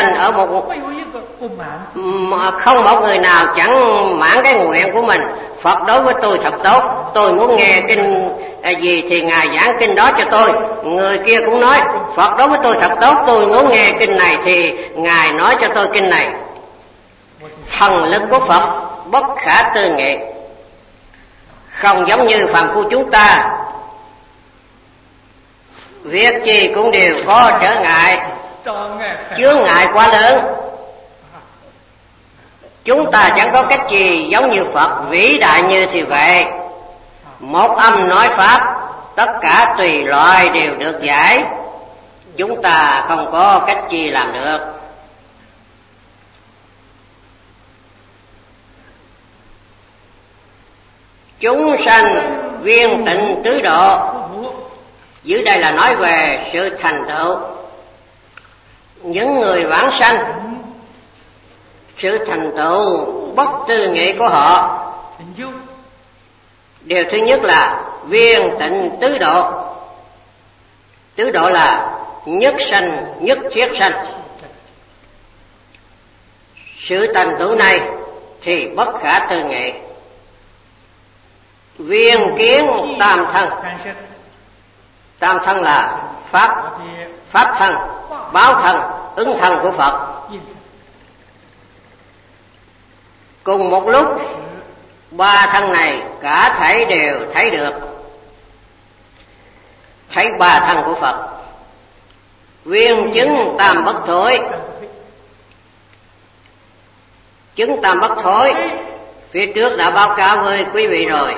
sanh ở không một người nào chẳng mãn cái nguyện của mình. Phật đối với tôi thật tốt, tôi muốn nghe kinh gì thì Ngài giảng kinh đó cho tôi. Người kia cũng nói Phật đối với tôi thật tốt, tôi muốn nghe kinh này thì Ngài nói cho tôi kinh này. Thần lực của Phật bất khả tư nghị, không giống như phàm phu chúng ta, việc gì cũng đều có trở ngại, chướng ngại quá lớn. Chúng ta chẳng có cách gì giống như Phật vĩ đại như thì vậy. Một âm nói pháp, tất cả tùy loại đều được giải. Chúng ta không có cách gì làm được. Chúng sanh viên tịnh tứ độ, dưới đây là nói về sự thành tựu. Những người vãng sanh, sự thành tựu bất tư nghị của họ, điều thứ nhất là viên tịnh tứ độ. Tứ độ là nhất sanh, nhất thiết sanh. Sự thành tựu này thì bất khả tư nghị. Viên kiến tam thân. Tam thân là pháp thân, báo thân, ứng thân của Phật. Cùng một lúc ba thân này cả thảy đều thấy được, thấy ba thân của Phật. Viên chứng tam bất thối. Chứng tam bất thối phía trước đã báo cáo với quý vị rồi.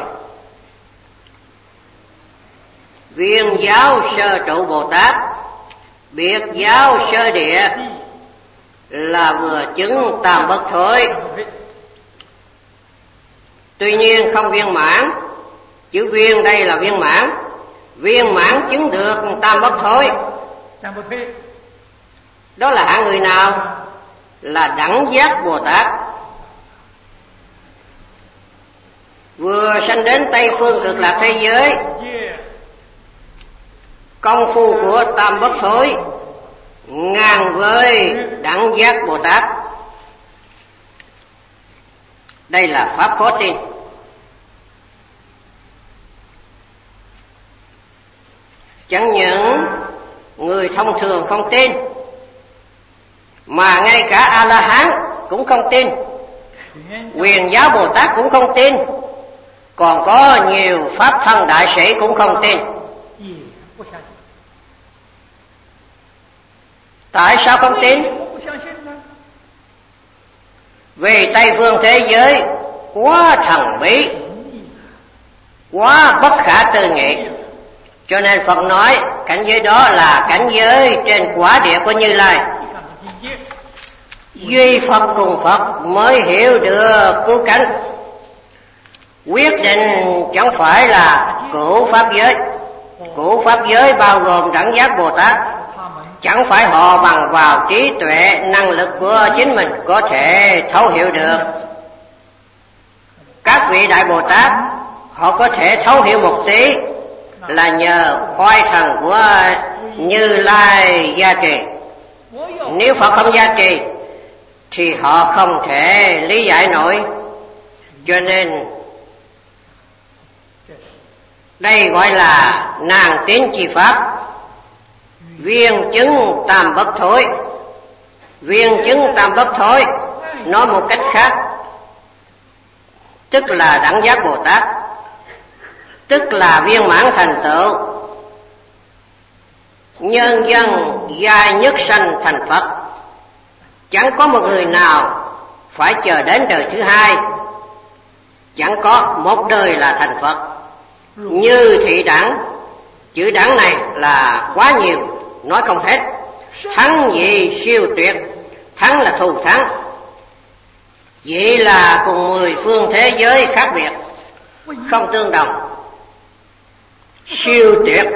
Viên giáo sơ trụ Bồ Tát, biệt giáo sơ địa là vừa chứng tam bất thối. Tuy nhiên không viên mãn, chữ viên đây là viên mãn. Viên mãn chứng được tam bất thối. Đó là hạng người nào? Là đẳng giác Bồ Tát. Vừa sanh đến Tây phương cực lạc thế giới, công phu của tam bất thối ngang với đẳng giác Bồ Tát. Đây là pháp khó tin. Chẳng những người thông thường không tin, mà ngay cả A-la-hán cũng không tin, Quyền giáo Bồ Tát cũng không tin, còn có nhiều pháp thân đại sĩ cũng không tin. Tại sao không tin? Vì Tây phương thế giới quá thần bí, quá bất khả tư nghị, cho nên Phật nói cảnh giới đó là cảnh giới trên quả địa của Như Lai. Duy Phật cùng Phật mới hiểu được cứu cánh. Quyết định chẳng phải là cửu pháp giới. Cửu pháp giới bao gồm đẳng giác Bồ Tát. Chẳng phải họ bằng vào trí tuệ, năng lực của chính mình có thể thấu hiểu được. Các vị Đại Bồ Tát họ có thể thấu hiểu một tí là nhờ oai thần của Như Lai gia trì. Nếu Phật không gia trì thì họ không thể lý giải nổi. Cho nên đây gọi là nàng tín chi pháp. Viên chứng tam bất thối. Viên chứng tam bất thối nói một cách khác, tức là đẳng giác Bồ Tát, tức là viên mãn thành tựu. Nhân dân giai nhất sanh thành Phật. Chẳng có một người nào phải chờ đến đời thứ hai. Chẳng có một đời là thành Phật. Như thị đẳng, chữ đẳng này là quá nhiều, nói không hết. Thắng dị siêu tuyệt, thắng là thù thắng. Vậy là cùng 10 phương thế giới khác biệt, không tương đồng. Siêu tuyệt,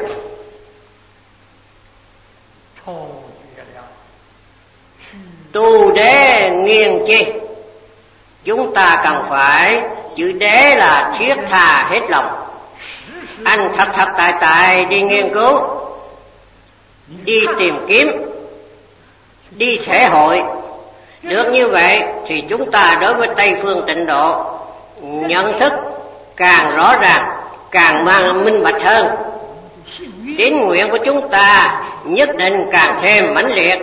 tu đế nghiêng chi. Chúng ta cần phải, chữ đế là thiết tha hết lòng. Anh thật tại đi nghiên cứu, đi tìm kiếm, đi thể hội. Được như vậy thì chúng ta đối với Tây phương Tịnh Độ nhận thức càng rõ ràng, càng mang minh bạch hơn. Tín nguyện của chúng ta nhất định càng thêm mãnh liệt.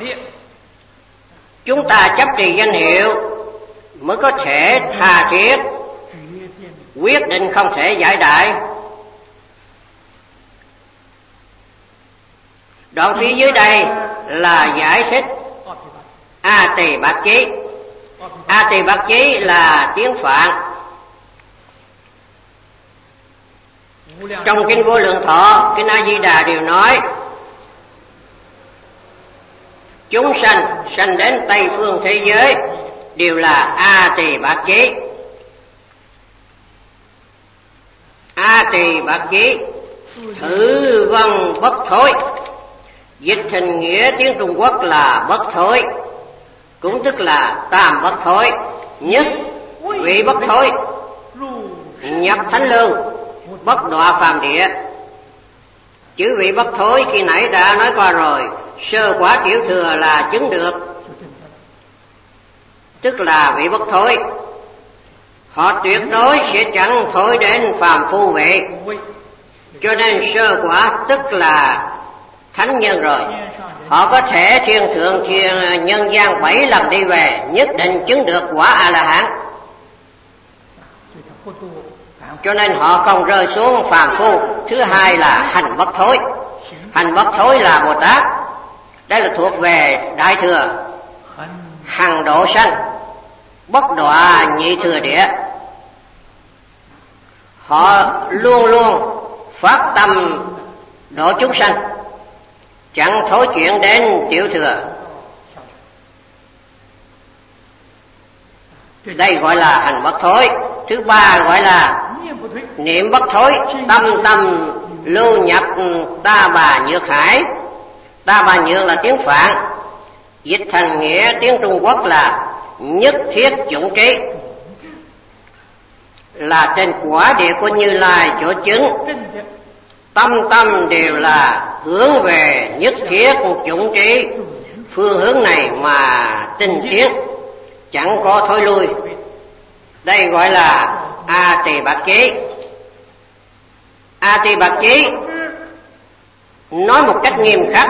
Chúng ta chấp trì danh hiệu mới có thể tha thiết, quyết định không thể giải đại. Đoạn phía dưới đây là giải thích A Tỳ Bát Chí. A Tỳ Bát Chí là tiếng Phạn. Trong kinh Vô Lượng Thọ, kinh A Di Đà đều nói chúng sanh sanh đến Tây phương thế giới đều là A Tỳ Bát Chí. A Tỳ Bát Chí thử vân bất thối, dịch thành nghĩa tiếng Trung Quốc là bất thối, cũng tức là tam bất thối. Nhất vị bất thối, nhập thánh lưu, bất đọa phàm địa. Chữ vị bất thối khi nãy đã nói qua rồi. Sơ quả tiểu thừa là chứng được, tức là vị bất thối. Họ tuyệt đối sẽ chẳng thối đến phàm phu vị, cho nên sơ quả tức là thánh nhân rồi. Họ có thể thiên thượng thiên nhân gian 7 lần đi về, nhất định chứng được quả A-la-hán. Cho nên họ không rơi xuống phàm phu. Thứ hai là hành bất thối. Hành bất thối là Bồ Tát. Đây là thuộc về Đại Thừa. Hằng độ sanh, bất đọa nhị thừa địa. Họ luôn luôn phát tâm độ chúng sanh, chẳng thối chuyện đến tiểu thừa. Đây gọi là hành bất thối. Thứ ba gọi là niệm bất thối. Tâm tâm lưu nhập ta bà nhược hải. Ta bà nhược là tiếng Phạn, dịch thành nghĩa tiếng Trung Quốc là nhất thiết chủng trí, là trên quả địa của Như Lai chỗ chứng. Tâm tâm đều là hướng về nhất thiết chủng trí, phương hướng này mà tinh tiến, chẳng có thối lui. Đây gọi là A Tỳ Bát Chí. A Tỳ Bát Chí nói một cách nghiêm khắc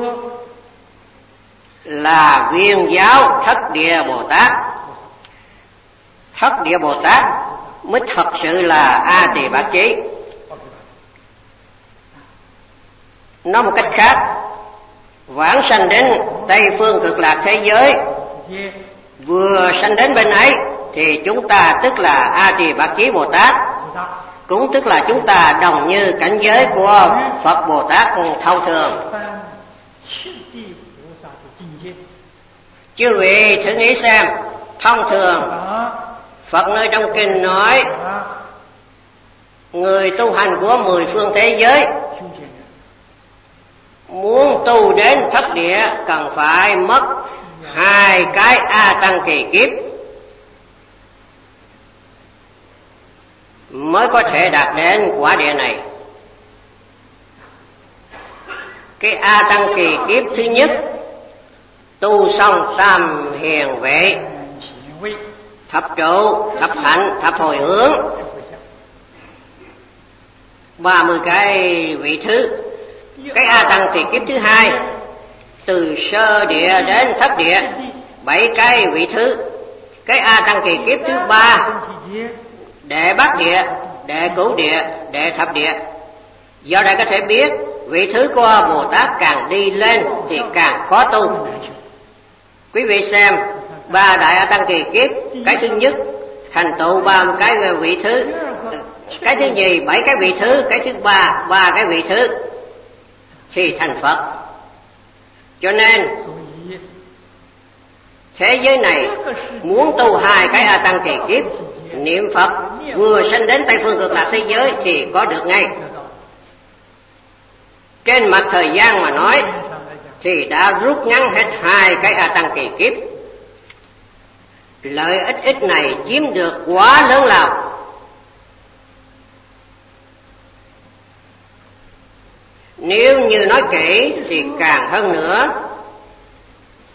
là Viên giáo Thất Địa Bồ Tát. Thất Địa Bồ Tát mới thật sự là A Tỳ Bát Chí. Nói một cách khác, vãng sanh đến Tây phương Cực Lạc thế giới, vừa sanh đến bên ấy thì chúng ta tức là A Tỳ Bát Chí Bồ Tát, cũng tức là chúng ta đồng như cảnh giới của Phật Bồ Tát thông thường. Chư vị thử nghĩ xem, thông thường Phật nơi trong kinh nói người tu hành của 10 phương thế giới muốn tu đến thất địa cần phải mất 2 cái A Tăng kỳ kiếp mới có thể đạt đến quả địa này. Cái A Tăng kỳ kiếp thứ nhất tu xong tam hiền vệ, thập trụ, thập hạnh, thập hồi hướng, 30 cái vị thứ. Cái A Tăng kỳ kiếp thứ hai từ sơ địa đến thất địa, 7 cái vị thứ. Cái A Tăng kỳ kiếp thứ ba đệ bát địa, đệ cửu địa, đệ thập địa. Do đây có thể biết vị thứ của Bồ Tát càng đi lên thì càng khó tu. Quý vị xem 3 đại A Tăng kỳ kiếp, cái thứ nhất thành tựu 3 cái vị thứ, cái thứ nhì 7 cái vị thứ, cái thứ ba 3 cái vị thứ thì thành Phật. Cho nên thế giới này muốn tu 2 cái A Tăng kỳ kiếp, niệm Phật vừa sanh đến Tây phương Cực Lạc thế giới thì có được ngay. Trên mặt thời gian mà nói thì đã rút ngắn hết 2 cái A Tăng kỳ kiếp. Lợi ích ít này chiếm được quá lớn lao. Nếu như nói kỹ thì càng hơn nữa.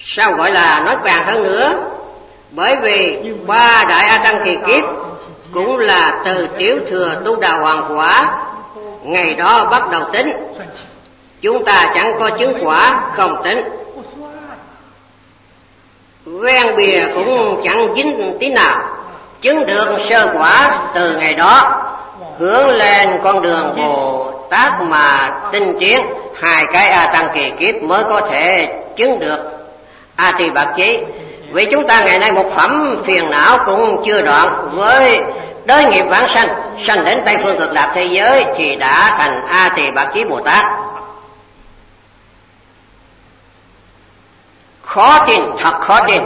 Sao gọi là nói vàng hơn nữa? Bởi vì 3 đại A Tăng kỳ kiếp cũng là từ tiểu thừa tu đà hoàng quả, ngày đó bắt đầu tính. Chúng ta chẳng có chứng quả không tính, ven bìa cũng chẳng dính tí nào. Chứng được sơ quả từ ngày đó, hướng lên con đường Bồ Tát mà tinh tiến, 2 cái A Tăng kỳ kiếp mới có thể chứng được A Tỳ Bạt Chí. Vì chúng ta ngày nay một phẩm phiền não cũng chưa đoạn, với đới nghiệp vãng sanh, sanh đến Tây Phương Cực Lạc thế giới thì đã thành A Tỳ Bạt Chí Bồ Tát. Khó tin, thật khó tin.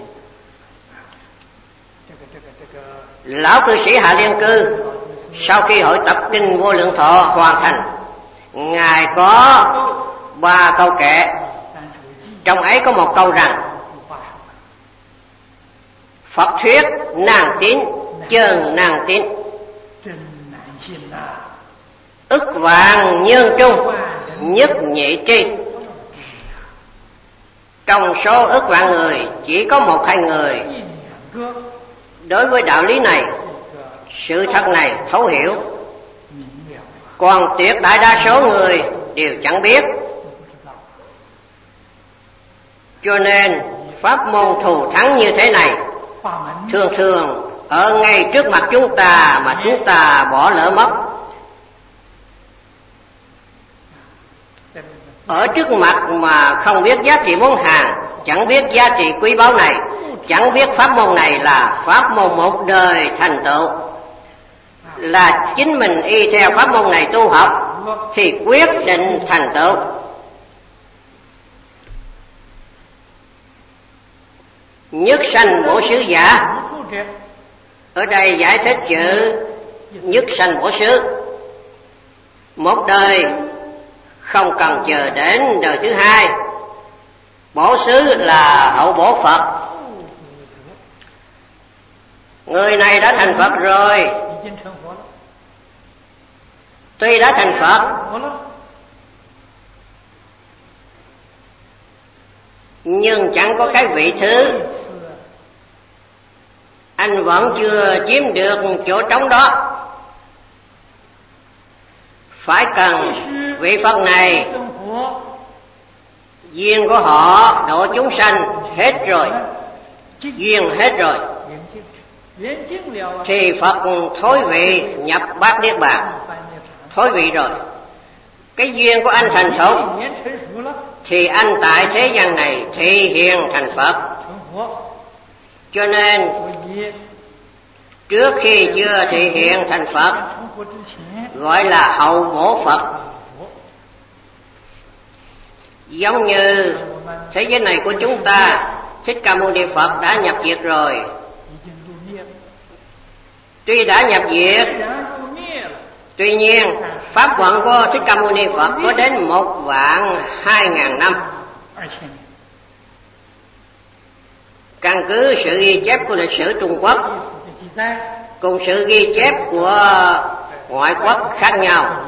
Lão cư sĩ Hạ Liên Cư sau khi hội tập kinh Vô Lượng Thọ hoàn thành, ngài có 3 câu kệ. Trong ấy có một câu rằng: Phật thuyết nàng tín, chân nàng tín, ức vạn nhân trung, nhất nhị tri. Trong số ức vạn người chỉ có 1-2 người đối với đạo lý này, sự thật này thấu hiểu, còn tuyệt đại đa số người đều chẳng biết. Cho nên pháp môn thù thắng như thế này thường thường ở ngay trước mặt chúng ta mà chúng ta bỏ lỡ mất. Ở trước mặt mà không biết giá trị món hàng, chẳng biết giá trị quý báu này, chẳng biết pháp môn này là pháp môn một đời thành tựu, là chính mình y theo pháp môn này tu học thì quyết định thành tựu. Nhất sanh bổ xứ giả, ở đây giải thích chữ nhất sanh bổ xứ. Một đời không cần chờ đến đời thứ 2. Bổ xứ là hậu bổ Phật. Người này đã thành Phật rồi, tuy đã thành Phật nhưng chẳng có cái vị thứ, anh vẫn chưa chiếm được chỗ trống đó. Phải cần vị Phật này duyên của họ độ chúng sanh hết rồi, duyên hết rồi, thì Phật thối vị nhập Bát Niết Bàn. Thối vị rồi, cái duyên của anh thành thục thì anh tại thế gian này thị hiện thành Phật. Cho nên trước khi chưa thị hiện thành Phật gọi là hậu bổ Phật. Giống như thế giới này của chúng ta, Thích Ca Mâu Ni Phật đã nhập diệt rồi. Tuy đã nhập diệt, tuy nhiên pháp vận của Thích Ca Mâu Ni Phật có đến 1.200.000 năm. Căn cứ sự ghi chép của lịch sử Trung Quốc cùng sự ghi chép của ngoại quốc khác nhau,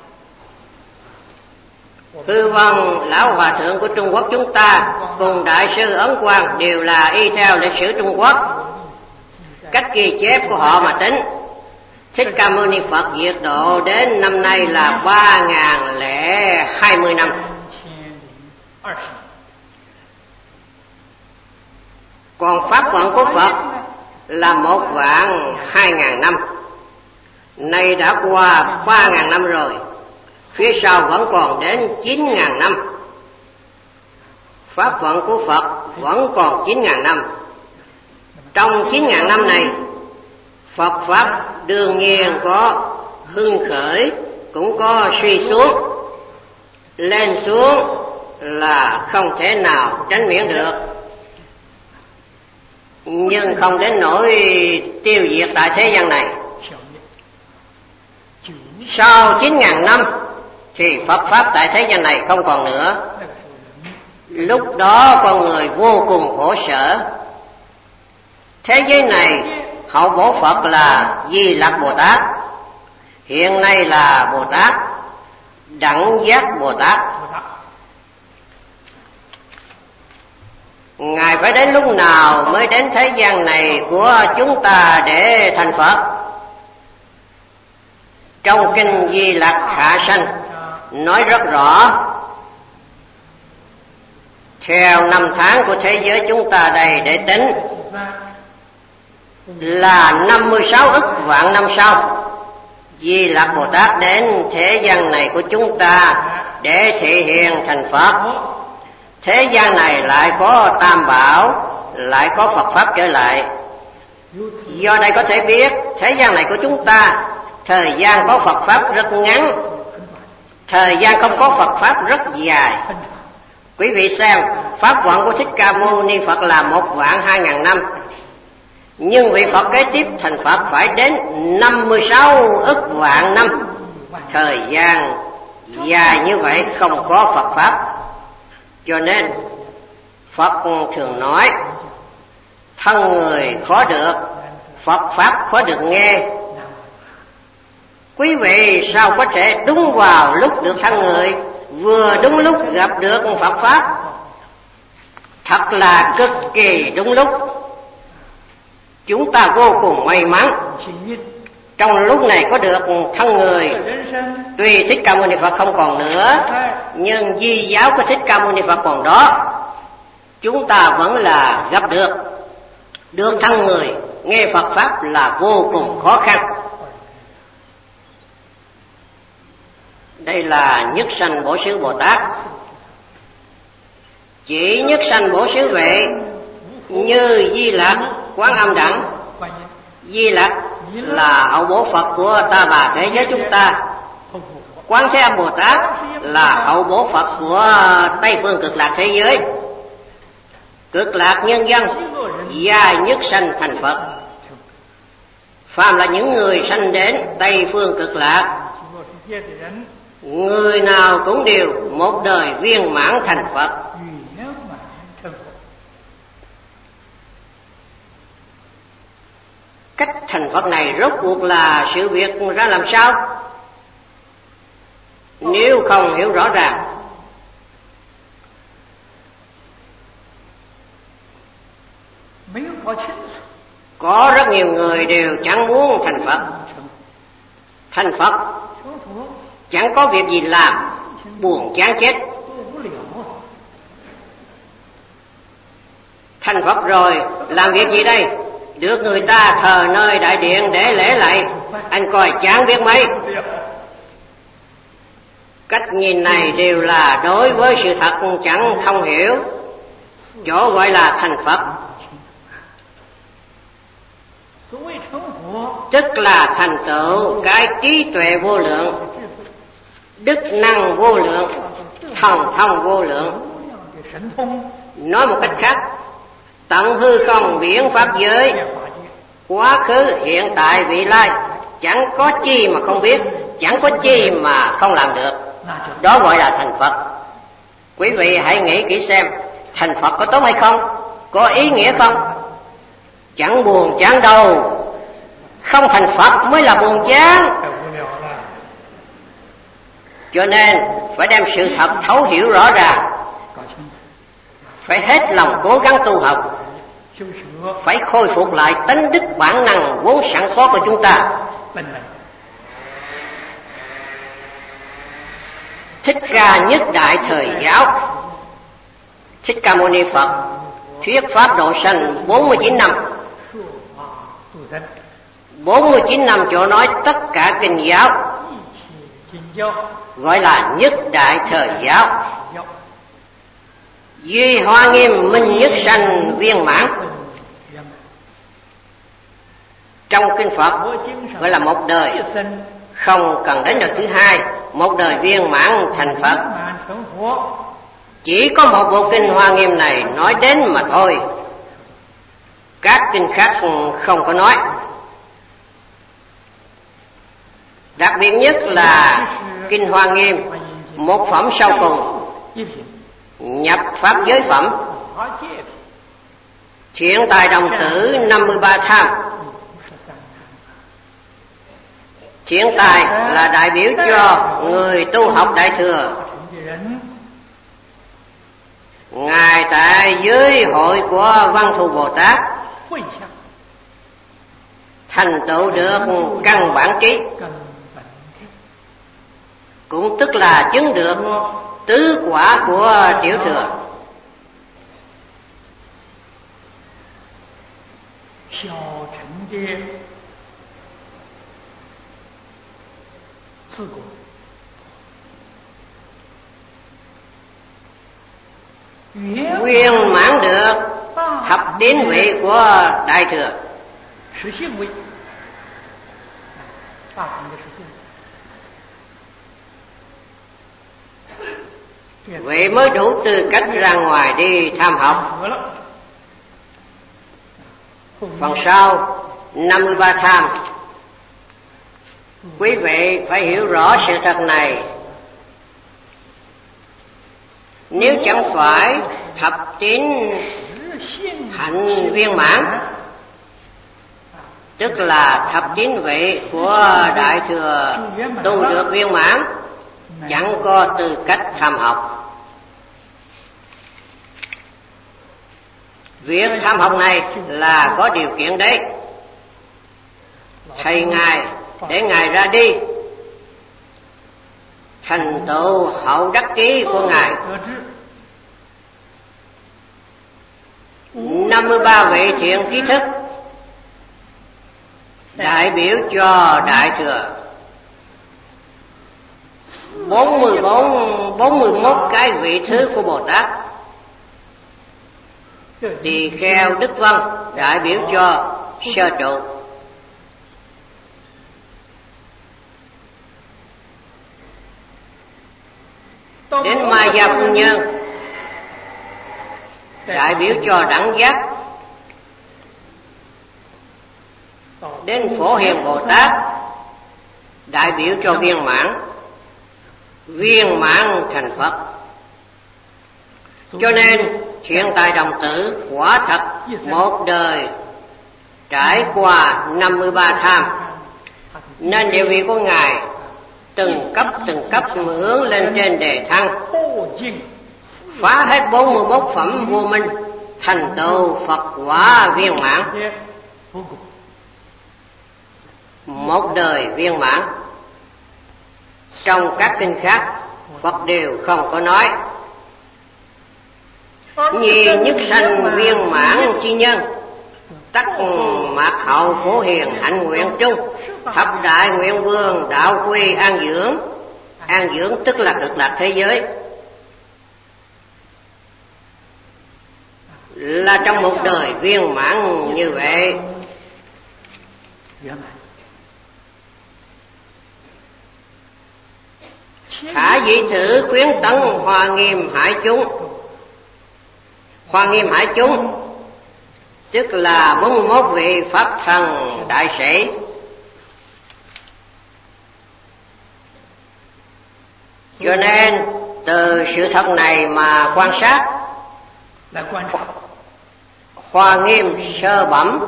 Hư Vân Lão Hòa Thượng của Trung Quốc chúng ta cùng Đại sư Ấn Quang đều là y theo lịch sử Trung Quốc, cách ghi chép của họ mà tính. Thích Ca Mâu Ni Phật diệt độ đến năm nay là 3020 năm. Còn pháp vận của Phật là 1.200.000 năm. Nay đã qua 3.000 năm rồi, phía sau vẫn còn đến 9.000 năm. Pháp vận của Phật vẫn còn 9.000 năm. Trong 9.000 năm này, Phật Pháp đương nhiên có hưng khởi, cũng có suy xuống. Lên xuống là không thể nào tránh miễn được, nhưng không đến nỗi tiêu diệt tại thế gian này. Sau 9.000 năm thì Phật Pháp tại thế gian này không còn nữa. Lúc đó con người vô cùng khổ sở. Thế giới này hậu bổ Phật là Di Lặc Bồ Tát, hiện nay là Bồ Tát Đẳng Giác Bồ Tát. Ngài phải đến lúc nào mới đến thế gian này của chúng ta để thành Phật? Trong kinh Di Lặc Hạ Sanh nói rất rõ, theo năm tháng của thế giới chúng ta đây để tính là 56 ức vạn năm sau, Di Lặc Bồ Tát đến thế gian này của chúng ta để thể hiện thành Phật. Thế gian này lại có Tam Bảo, lại có Phật Pháp trở lại. Do đây có thể biết thế gian này của chúng ta thời gian có Phật Pháp rất ngắn, thời gian không có Phật Pháp rất dài. Quý vị xem, Pháp vận của Thích Ca Mâu Ni Phật là 1.200.000 năm, nhưng vị Phật kế tiếp thành Phật phải đến 56 ức vạn năm. Thời gian dài như vậy không có Phật Pháp. Cho nên Phật thường nói thân người khó được, Phật Pháp khó được nghe. Quý vị sao có thể đúng vào lúc được thân người, vừa đúng lúc gặp được Phật Pháp? Thật là cực kỳ đúng lúc. Chúng ta vô cùng may mắn trong lúc này có được thân người. Tuy Thích Ca Mâu Ni Phật không còn nữa, nhưng di giáo của Thích Ca Mâu Ni Phật còn đó. Chúng ta vẫn là gặp được thân người, nghe Phật Pháp là vô cùng khó khăn. Đây là nhất sanh Bổ Xứ Bồ Tát. Chỉ nhất sanh Bổ Xứ vậy, như Di Lặc, Quán Âm Đẳng. Di Lặc là hậu bổ Phật của ta bà thế giới chúng ta. Quán Thế Âm Bồ Tát là hậu bổ Phật của Tây Phương Cực Lạc thế giới. Cực lạc nhân dân và nhất sanh thành Phật. Phàm là những người sanh đến Tây Phương Cực Lạc, người nào cũng đều một đời viên mãn thành Phật. Cách thành Phật này rốt cuộc là sự việc ra làm sao? Nếu không hiểu rõ ràng, có rất nhiều người đều chẳng muốn thành Phật. Thành Phật chẳng có việc gì làm, buồn chán chết. Thành Phật rồi làm việc gì đây? Được người ta thờ nơi đại điện để lễ lạy, anh coi chán biết mấy. Cách nhìn này đều là đối với sự thật chẳng thông hiểu. Chỗ gọi là thành Phật tức là thành tựu cái trí tuệ vô lượng, đức năng vô lượng, thần thông vô lượng. Nói một cách khác, tận hư không biển pháp giới, quá khứ hiện tại vị lai, chẳng có chi mà không biết, chẳng có chi mà không làm được. Đó gọi là thành Phật. Quý vị hãy nghĩ kỹ xem, thành Phật có tốt hay không, có ý nghĩa không? Chẳng buồn chán đâu. Không thành Phật mới là buồn chán. Cho nên phải đem sự thật thấu hiểu rõ ràng, phải hết lòng cố gắng tu học, phải khôi phục lại tánh đức bản năng vốn sẵn có của chúng ta. Thích Ca nhất đại thời giáo, Thích Ca Mâu Ni Phật thuyết pháp độ sanh 49 năm. 49 năm chỗ nói tất cả kinh giáo, gọi là nhất đại thời giáo. Duy Hoa Nghiêm minh nhất sanh viên mãn. Trong kinh Phật gọi là một đời, không cần đến đời thứ hai, một đời viên mãn thành Phật. Chỉ có một bộ kinh Hoa Nghiêm này nói đến mà thôi, các kinh khác không có nói. Đặc biệt nhất là kinh Hoa Nghiêm, một phẩm sau cùng, nhập pháp giới phẩm, thiện tài đồng tử 53 tham. Thiện tài là đại biểu cho người tu học Đại Thừa. Ngài tại giới hội của Văn Thù Bồ Tát thành tựu được căn bản trí, cũng tức là chứng được tứ quả của tiểu thừa. Viên mãn được thập tín vị của đại thừa. Vậy mới đủ tư cách ra ngoài đi tham học. Phần sau 53 tham. Quý vị phải hiểu rõ sự thật này. Nếu chẳng phải thập tín hạnh viên mãn, tức là thập tín vị của đại thừa tu được viên mãn, chẳng có tư cách tham học. Việc tham học này là có điều kiện đấy. Thầy Ngài để Ngài ra đi thành tựu hậu đắc trí của Ngài. 53 vị thiện trí thức đại biểu cho đại thừa. 41 cái vị thứ của Bồ Tát. Tỳ kheo Đức Vân đại biểu cho sơ trụ. Đến Ma Gia Phu Nhân đại biểu cho đẳng giác. Đến Phổ Hiền Bồ Tát đại biểu cho viên mãn. Viên mãn thành Phật. Cho nên Thiện Tài Đồng Tử quả thật một đời trải qua 53 tham, nên địa vị của Ngài từng cấp hướng lên trên đề thăng, phá hết 41 phẩm vô minh, thành tựu Phật quả viên mãn. Một đời viên mãn. Trong các kinh khác Phật đều không có nói. Nhì nhất sanh viên mãn chi nhân, tắc mạc hậu Phổ Hiền hạnh nguyện chung, thập đại nguyện vương đạo quy an dưỡng. An dưỡng tức là cực lạc thế giới. Là trong một đời viên mãn như vậy. Khả dĩ thử khuyến tấn Hoa Nghiêm hải chúng. Hoa Nghiêm hải chúng tức là 41 vị Pháp thần đại sĩ. Cho nên từ sự thật này mà quan sát, Hoa Nghiêm sơ bẩm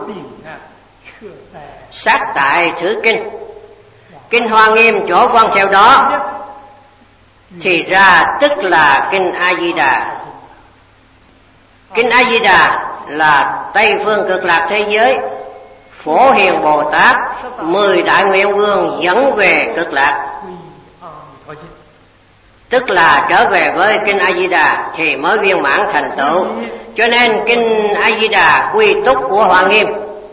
sát tại Thử Kinh. Kinh Hoa Nghiêm chỗ quan theo đó thì ra tức là Kinh A Di Đà. Kinh A Di Đà là Tây phương cực lạc thế giới. Phổ Hiền Bồ Tát 10 đại nguyện vương dẫn về cực lạc, tức là trở về với Kinh A Di Đà thì mới viên mãn thành tựu. Cho nên Kinh A Di Đà quy túc của Hoa Nghiêm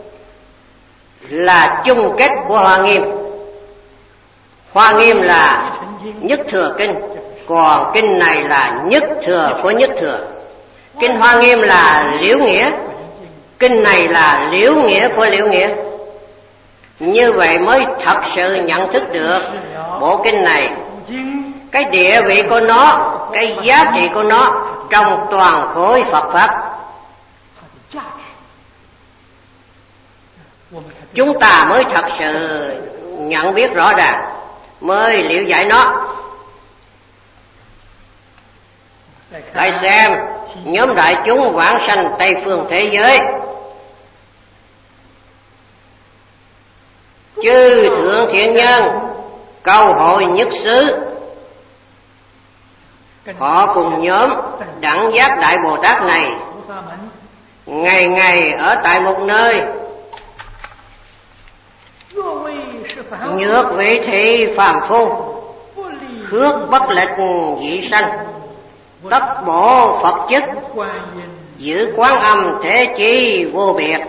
là chung kết của Hoa Nghiêm. Hoa Nghiêm là nhất thừa kinh, còn kinh này là nhất thừa của nhất thừa. Kinh Hoa Nghiêm là liễu nghĩa, kinh này là liễu nghĩa của liễu nghĩa. Như vậy mới thật sự nhận thức được bộ kinh này, cái địa vị của nó, cái giá trị của nó trong toàn khối Phật Pháp. Chúng ta mới thật sự nhận biết rõ ràng, mới liễu giải nó. Lại xem nhóm đại chúng vãng sanh Tây phương thế giới, chư thượng thiện nhân câu hội nhất xứ, họ cùng nhóm đẳng giác Đại Bồ Tát này ngày ngày ở tại một nơi. Nhược vị thị phàm phu, khước bất lịch dị sanh, tất bổ Phật chức, giữ Quán Âm thế chi vô biệt.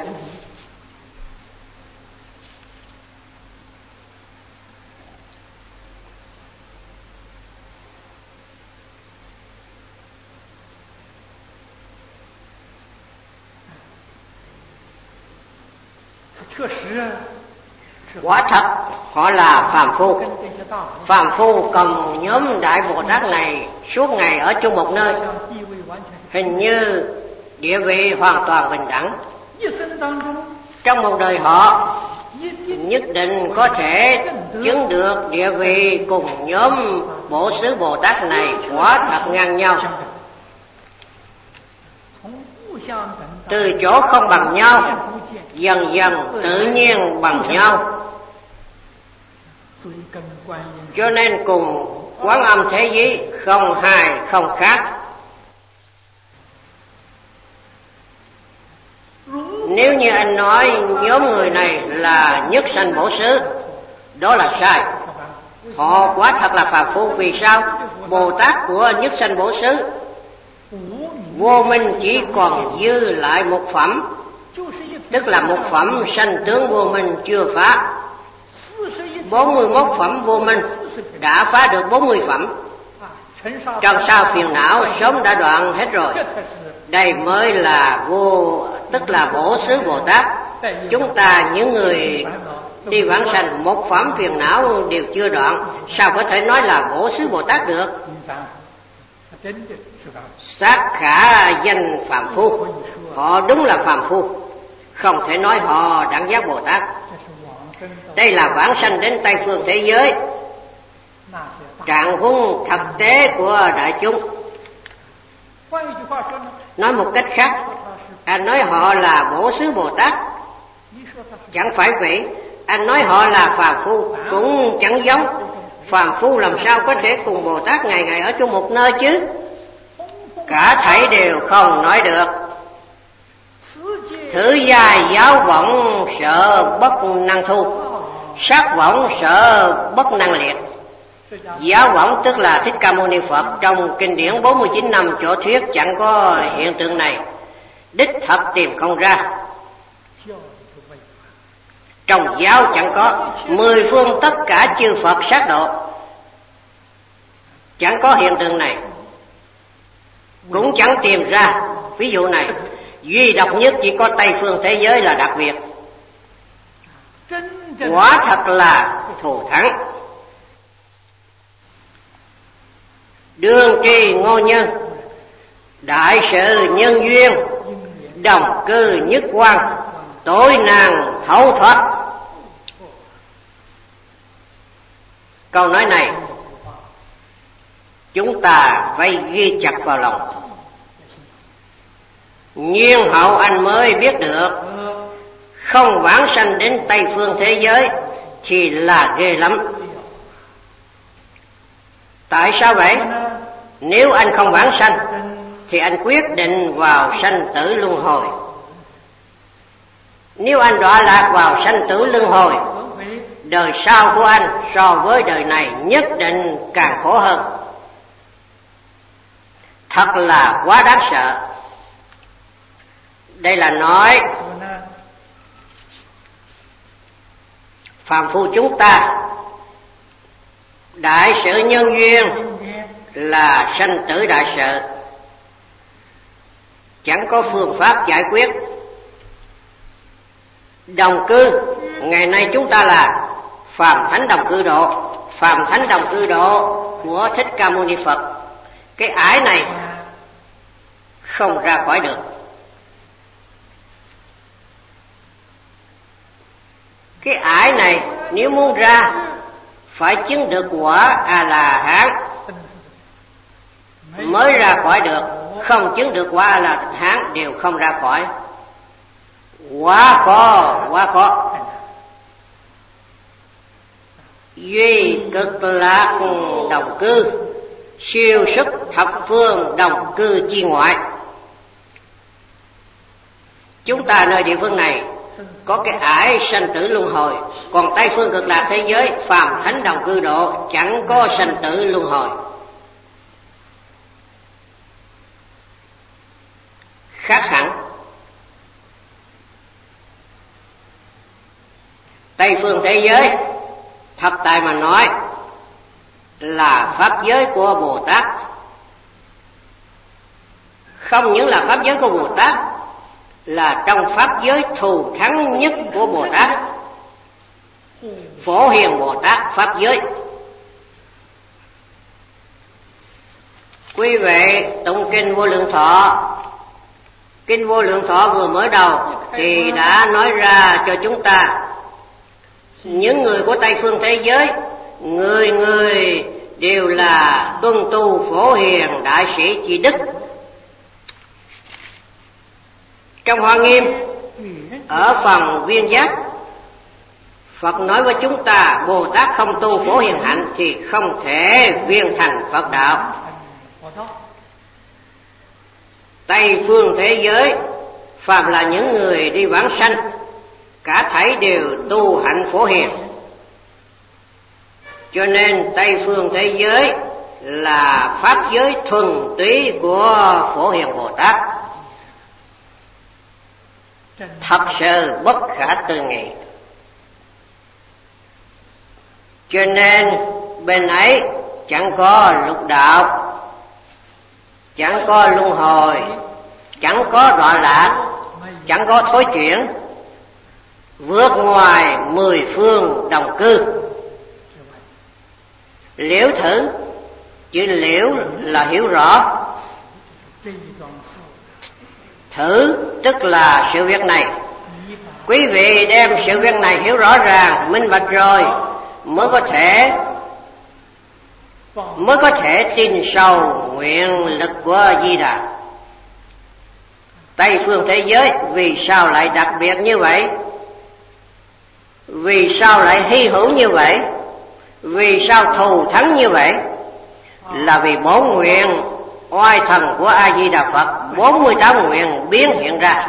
Quả thật họ là phàm phu. Phàm phu cầm nhóm Đại Bồ Tát này suốt ngày ở chung một nơi, hình như địa vị hoàn toàn bình đẳng. Trong một đời họ nhất định có thể chứng được địa vị cùng nhóm Bổ Xứ Bồ Tát này quả thật ngang nhau. Từ chỗ không bằng nhau, dần dần tự nhiên bằng nhau. Cho nên cùng Quán Âm thế giới không hai không khác. Nếu như anh nói nhóm người này là nhất sanh bổ xứ, đó là sai. Họ quả thật là phàm phu. Vì sao? Bồ Tát của nhất sanh bổ xứ vô minh chỉ còn dư lại một phẩm, tức là một phẩm sanh tướng vô minh chưa phá. 41 phẩm vô minh đã phá được 40 phẩm. Trần sao phiền não sớm đã đoạn hết rồi. Đây mới là tức là Bổ Xứ Bồ Tát. Chúng ta những người đi vãng sanh một phẩm phiền não đều chưa đoạn, sao có thể nói là Bổ Xứ Bồ Tát được? Xác khả danh phàm phu. Họ đúng là phàm phu, không thể nói họ đẳng giác Bồ Tát. Đây là vãng sanh đến Tây phương thế giới, trạng huống thực tế của đại chúng. Nói một cách khác, anh nói họ là Bổ Xứ Bồ Tát, chẳng phải vậy. Anh nói họ là phàm phu cũng chẳng giống. Phàm phu làm sao có thể cùng Bồ Tát ngày ngày ở chung một nơi chứ? Cả thảy đều không nói được. Thử gia giáo vọng sợ bất năng thu, sát vọng sợ bất năng liệt. Giáo vọng tức là Thích Ca Mâu Ni Phật. Trong kinh điển 49 năm chỗ thuyết chẳng có hiện tượng này, đích thật tìm không ra. Trong giáo chẳng có. 10 phương tất cả chư Phật sát độ, chẳng có hiện tượng này, cũng chẳng tìm ra ví dụ này. Duy độc nhất chỉ có Tây phương thế giới là đặc biệt. Quả thật là thù thắng. Đương tri ngô nhân, đại sự nhân duyên, đồng cư nhất quan, tối nàng hậu thoát. Câu nói này chúng ta phải ghi chặt vào lòng. Nhiên hậu anh mới biết được, không vãng sanh đến Tây phương thế giới thì là ghê lắm. Tại sao vậy? Nếu anh không vãng sanh thì anh quyết định vào sanh tử luân hồi. Nếu anh đọa lạc vào sanh tử luân hồi, đời sau của anh so với đời này nhất định càng khổ hơn. Thật là quá đáng sợ. Đây là nói phàm phu chúng ta đại sự nhân duyên là sanh tử đại sự, chẳng có phương pháp giải quyết. Đồng cư, ngày nay chúng ta là phàm thánh đồng cư độ. Phàm thánh đồng cư độ của Thích Ca Mâu Ni Phật, cái ải này không ra khỏi được. Cái ải này nếu muốn ra phải chứng được quả A-la-hán mới ra khỏi được. Không chứng được quả A-la-hán đều không ra khỏi. Quá khó, quá khó. Duy cực lạc đồng cư, siêu sức thập phương đồng cư chi ngoại. Chúng ta nơi địa phương này có cái ải sanh tử luân hồi, còn Tây phương cực lạc thế giới phàm thánh đồng cư độ chẳng có sanh tử luân hồi. Khác hẳn. Tây phương thế giới thật tại mà nói là pháp giới của Bồ Tát. Không những là pháp giới của Bồ Tát, là trong pháp giới thù thắng nhất của Bồ Tát, Phổ Hiền Bồ Tát pháp giới. Quý vị tụng kinh Vô Lượng Thọ. Kinh Vô Lượng Thọ vừa mới đầu thì đã nói ra cho chúng ta những người của Tây phương thế giới, người người đều là tuân tu Phổ Hiền Đại Sĩ Chi Đức. Trong Hoa Nghiêm ở phần Viên Giác, Phật nói với chúng ta Bồ Tát không tu Phổ Hiền Hạnh thì không thể viên thành Phật đạo. Tây phương thế giới phàm là những người đi vãng sanh, cả thảy đều tu hạnh Phổ Hiền. Cho nên Tây phương thế giới là pháp giới thuần túy của Phổ Hiền Bồ Tát, thật sự bất khả tư nghị. Cho nên bên ấy chẳng có lục đạo, chẳng có luân hồi, chẳng có đọa lạc, chẳng có thối chuyển, vượt ngoài 10 phương đồng cư. Liễu thử, chữ liễu là hiểu rõ, thử tức là sự việc này. Quý vị đem sự việc này hiểu rõ ràng, minh bạch rồi mới có thể tin sâu nguyện lực của Di Đà. Tây phương thế giới vì sao lại đặc biệt như vậy? Vì sao lại hy hữu như vậy? Vì sao thù thắng như vậy? Là vì 4 nguyện oai thần của A Di Đà Phật, 48 nguyện biến hiện ra.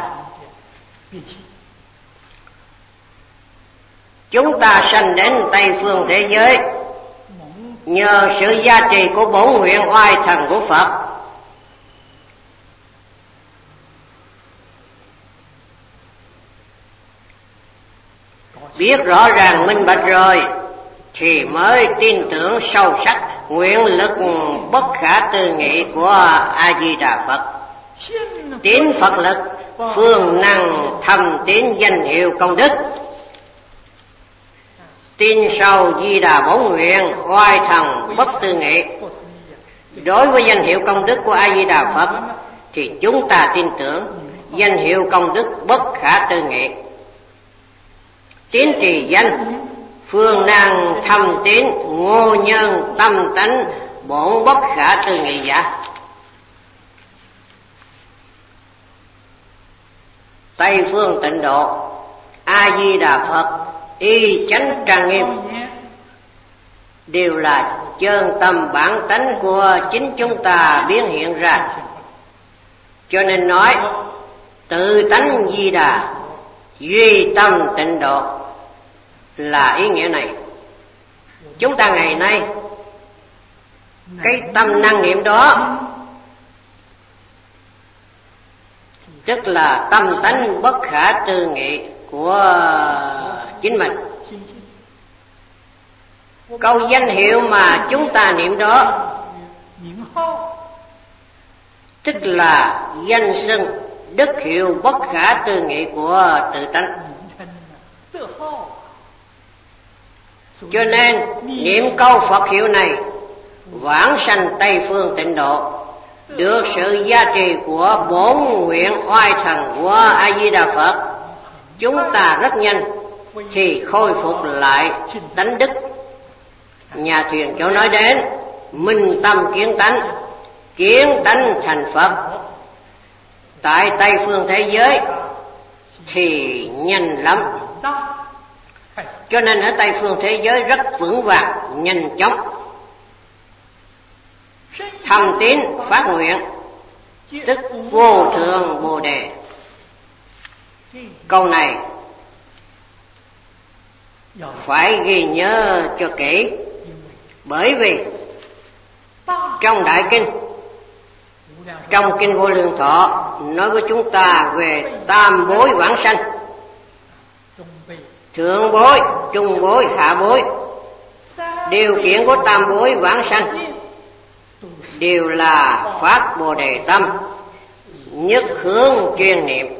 Chúng ta sanh đến Tây phương thế giới nhờ sự gia trì của 4 nguyện oai thần của Phật. Biết rõ ràng minh bạch rồi thì mới tin tưởng sâu sắc nguyện lực bất khả tư nghị của A Di Đà Phật. Tín Phật lực phương năng thầm tín danh hiệu công đức. Tin sâu Di Đà 4 nguyện oai thần bất tư nghị. Đối với danh hiệu công đức của A Di Đà Phật thì chúng ta tin tưởng danh hiệu công đức bất khả tư nghị. Tín trì danh phương năng thầm tín ngô nhân tâm tánh bổn bất khả tư nghị giả. Tây phương tịnh độ A Di Đà Phật y chánh trang nghiêm đều là chân tâm bản tánh của chính chúng ta biến hiện ra. Cho nên nói tự tánh Di Đà duy tâm tịnh độ là ý nghĩa này. Chúng ta ngày nay cái tâm năng niệm đó tức là tâm tánh bất khả tư nghị của chính mình. Câu danh hiệu mà chúng ta niệm đó tức là danh xưng đức hiệu bất khả tư nghị của tự tánh. Cho nên niệm câu Phật hiệu này vãng sanh Tây phương tịnh độ, được sự gia trì của 4 nguyện oai thần của A Di Đà Phật, chúng ta rất nhanh thì khôi phục lại tánh đức. Nhà thuyền chỗ nói đến minh tâm kiến tánh thành Phật. Tại Tây phương thế giới thì nhanh lắm. Cho nên ở Tây phương thế giới rất vững vàng, nhanh chóng. Thầm tín phát nguyện tức vô thượng Bồ Đề. Câu này phải ghi nhớ cho kỹ, bởi vì trong Đại Kinh, trong Kinh Vô Lượng Thọ nói với chúng ta về tam bối vãng sanh: thượng bối, trung bối, hạ bối. Điều kiện của tam bối vãng sanh đều là phát Bồ Đề tâm, nhất hướng chuyên niệm.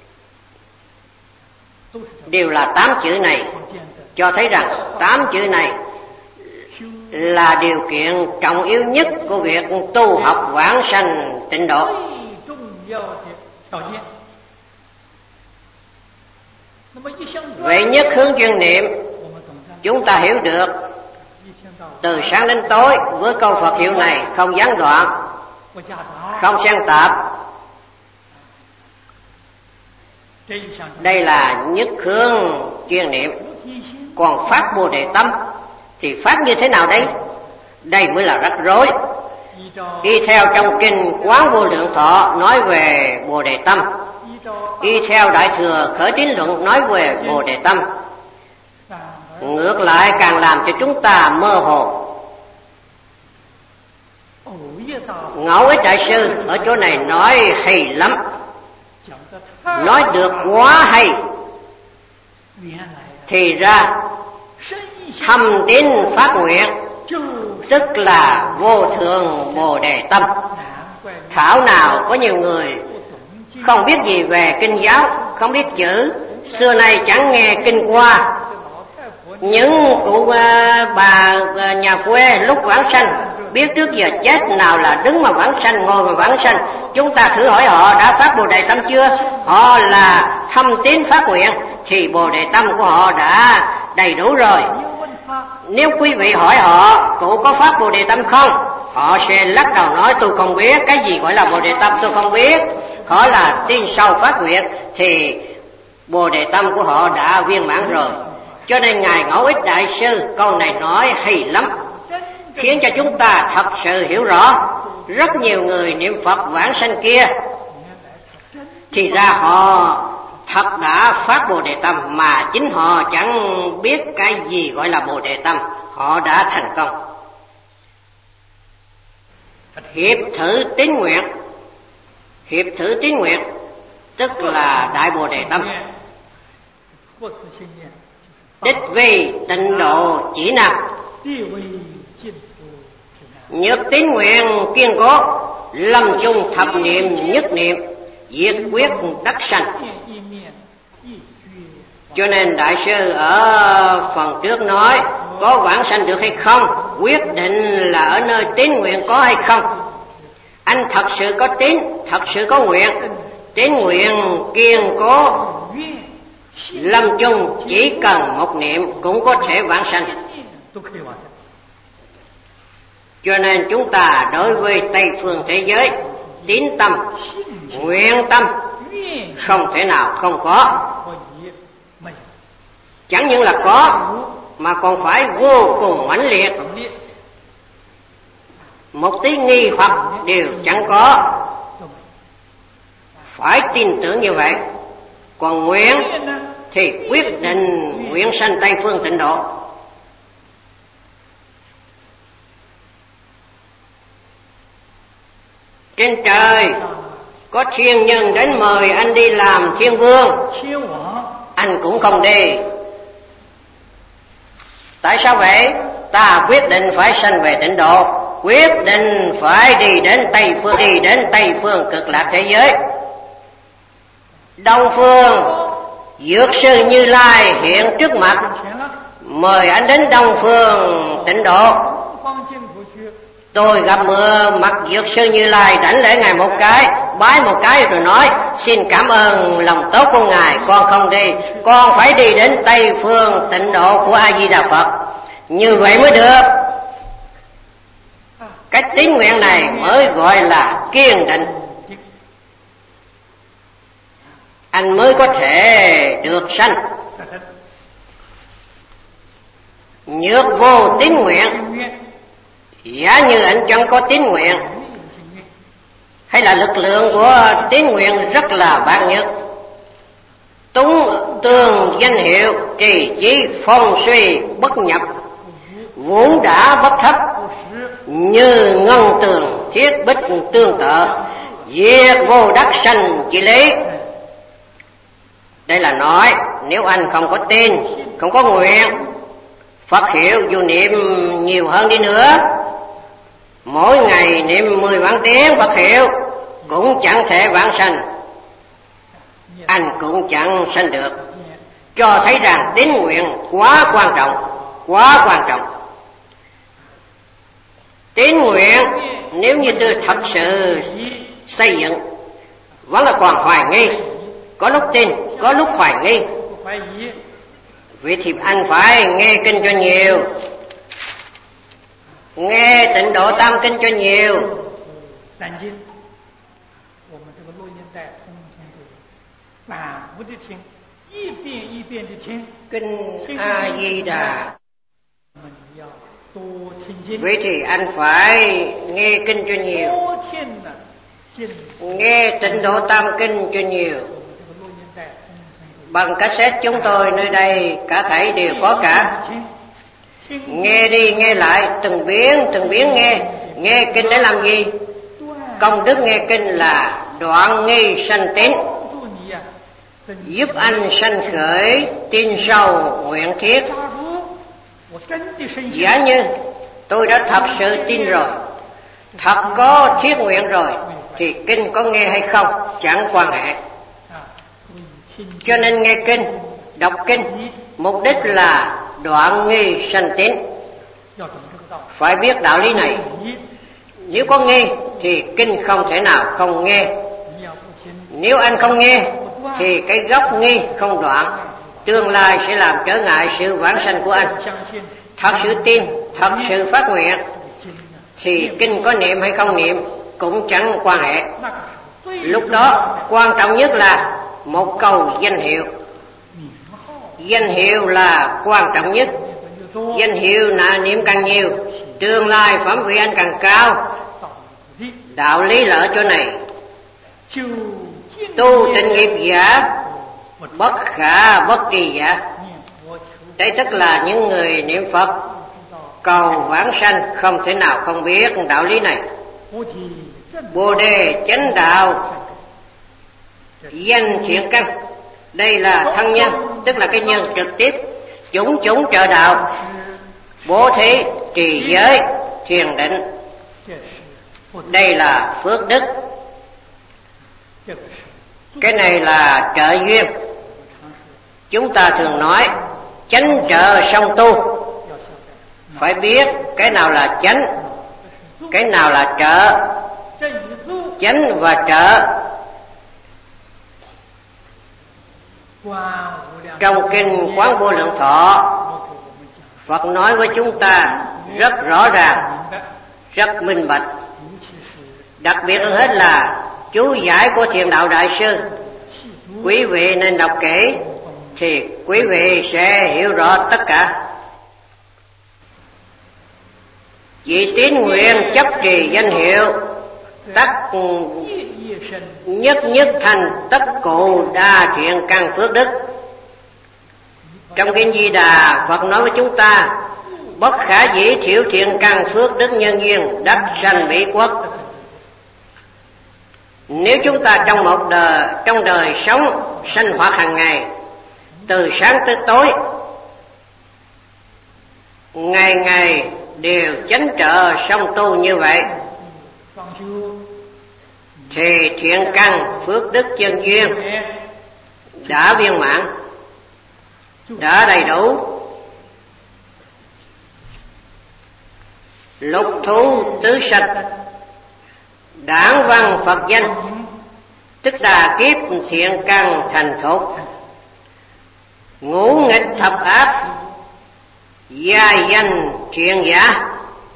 Đều là 8 chữ này, cho thấy rằng 8 chữ này là điều kiện trọng yếu nhất của việc tu học vãng sanh tịnh độ. Vậy nhất hướng chuyên niệm chúng ta hiểu được từ sáng đến tối với câu Phật hiệu này không gián đoạn, không xen tạp. Đây là nhất hướng chuyên niệm. Còn phát Bồ Đề tâm thì phát như thế nào đấy? Đây mới là rắc rối. Y theo trong Kinh Quán Vô Lượng Thọ nói về Bồ Đề tâm, y theo Đại Thừa Khởi Tín Luận nói về Bồ Đề tâm, ngược lại càng làm cho chúng ta mơ hồ. Ngẫu Ích Đại Sư ở chỗ này nói hay lắm, nói được quá hay. Thì ra thâm tín phát nguyện tức là vô thượng Bồ Đề tâm. Thảo nào có nhiều người không biết gì về kinh giáo, không biết chữ, xưa nay chẳng nghe kinh qua. Những cụ bà nhà quê lúc vãng sanh biết trước giờ chết nào là đứng mà vãng sanh, ngồi mà vãng sanh. Chúng ta thử hỏi họ đã phát Bồ Đề tâm chưa? Họ là thâm tín phát nguyện thì Bồ Đề tâm của họ đã đầy đủ rồi. Nếu quý vị hỏi họ cụ có phát Bồ Đề tâm không, họ sẽ lắc đầu nói tôi không biết. Cái gì gọi là Bồ Đề tâm tôi không biết. Họ là tin sâu phát nguyện thì Bồ Đề tâm của họ đã viên mãn rồi. Cho nên Ngài Ngẫu Ích Đại Sư câu này nói hay lắm, khiến cho chúng ta thật sự hiểu rõ. Rất nhiều người niệm Phật vãng sanh kia thì ra họ thật đã phát Bồ Đề tâm, mà chính họ chẳng biết cái gì gọi là Bồ Đề tâm. Họ đã thành công. Hiệp thử tín nguyện, hiệp thử tín nguyện tức là Đại Bồ Đề tâm. Đích vì tịnh độ chỉ nam, nhất tín nguyện kiên cố, lâm chung thập niệm nhất niệm, diệt quyết đắc sanh. Cho nên Đại Sư ở phần trước nói có vãng sanh được hay không, quyết định là ở nơi tín nguyện có hay không. Anh thật sự có tín, thật sự có nguyện, tín nguyện kiên cố, lâm chung chỉ cần một niệm cũng có thể vãng sanh. Cho nên chúng ta đối với Tây phương thế giới, tín tâm, nguyện tâm không thể nào không có. Chẳng những là có mà còn phải vô cùng mãnh liệt, một tí nghi hoặc đều chẳng có. Phải tin tưởng như vậy. Còn nguyện thì quyết định nguyện sanh Tây phương tịnh độ. Trên trời có thiên nhân đến mời anh đi làm thiên vương, anh cũng không đi. Tại sao vậy? Ta quyết định phải sanh về tịnh độ, quyết định phải đi đến Tây phương cực lạc thế giới. Đông phương Dược sư Như Lai hiện trước mặt, mời anh đến Đông phương tịnh độ. Tôi gặp mặt Dược sư Như Lai, đảnh lễ Ngài một cái, bái một cái rồi nói xin cảm ơn lòng tốt của Ngài, con không đi, con phải đi đến Tây phương tịnh độ của A Di Đà Phật. Như vậy mới được. Cái tín nguyện này mới gọi là kiên định, anh mới có thể được sanh. Nhược vô tín nguyện, giả như anh chẳng có tín nguyện, hay là lực lượng của tín nguyện rất là bạc nhược, túng tường danh hiệu, trì chí phong suy bất nhập, vũ đã bất thấp, như ngân tường thiết bích tương tự, diệt vô đắc sanh chỉ lý. Đây là nói nếu anh không có tin, không có nguyện, Phật hiệu dù niệm nhiều hơn đi nữa, mỗi ngày niệm 10 vạn tiếng Phật hiệu cũng chẳng thể vãng sanh, anh cũng chẳng sanh được. Cho thấy rằng tín nguyện quá quan trọng, quá quan trọng. Tín nguyện nếu như tôi thật sự xây dựng vẫn là còn hoài nghi, có lúc tin, có lúc hoài nghi. Vậy thì anh phải nghe kinh cho nhiều, nghe Tịnh Độ Tam Kinh cho nhiều. Kinh A Di Đà. Vậy thì anh phải nghe kinh cho nhiều, nghe Tịnh Độ Tam Kinh cho nhiều. Bằng cassette chúng tôi nơi đây cả thảy đều có cả. Nghe đi nghe lại, từng biến nghe kinh để làm gì? Công đức nghe kinh là đoạn nghi sanh tín, giúp anh sanh khởi tin sâu nguyện thiết. Giả như tôi đã thật sự tin rồi, thật có thiết nguyện rồi, thì kinh có nghe hay không chẳng quan hệ. Cho nên nghe kinh, đọc kinh, mục đích là đoạn nghi sanh tín. Phải biết đạo lý này. Nếu có nghe thì kinh không thể nào không nghe. Nếu anh không nghe thì cái gốc nghi không đoạn, tương lai sẽ làm trở ngại sự vãng sanh của anh. Thật sự tin, thật sự phát nguyện, thì kinh có niệm hay không niệm cũng chẳng quan hệ. Lúc đó quan trọng nhất là một câu danh hiệu. Danh hiệu là quan trọng nhất. Danh hiệu là niệm càng nhiều, tương lai phẩm vị anh càng cao. Đạo lý là ở chỗ này. Tu tịnh nghiệp giả, bất khả bất trì giả. Đây tức là những người niệm Phật cầu vãng sanh không thể nào không biết đạo lý này. Bồ đề chánh đạo, danh thiện căn. Đây là thân nhân, tức là cái nhân trực tiếp. Chúng trợ đạo, bố thí, trì giới, thiền định. Đây là phước đức. Cái này là trợ duyên. Chúng ta thường nói chánh trợ song tu. Phải biết cái nào là chánh, cái nào là trợ. Chánh và trợ. Trong kinh Quán Vô Lượng Thọ, Phật nói với chúng ta rất rõ ràng, rất minh bạch. Đặc biệt hơn hết là chú giải của Thiền Đạo Đại Sư. Quý vị nên đọc kỹ thì quý vị sẽ hiểu rõ tất cả. Vì tín nguyện chấp trì danh hiệu, tất nhất thành tất cụ đa thiện căn phước đức. Trong kinh Di Đà, Phật nói với chúng ta bất khả dĩ thiểu thiện căn phước đức nhân duyên đắc sanh Mỹ quốc. Nếu chúng ta trong đời sống sinh hoạt hàng ngày, từ sáng tới tối, ngày ngày đều chánh trợ song tu như vậy, thì thiện căn phước đức chân duyên đã viên mãn, đã đầy đủ. Lục thú tứ sanh, đảng văn Phật danh, tức đà kiếp thiện căn thành thục. Ngũ nghịch thập ác, gia danh thiện giả.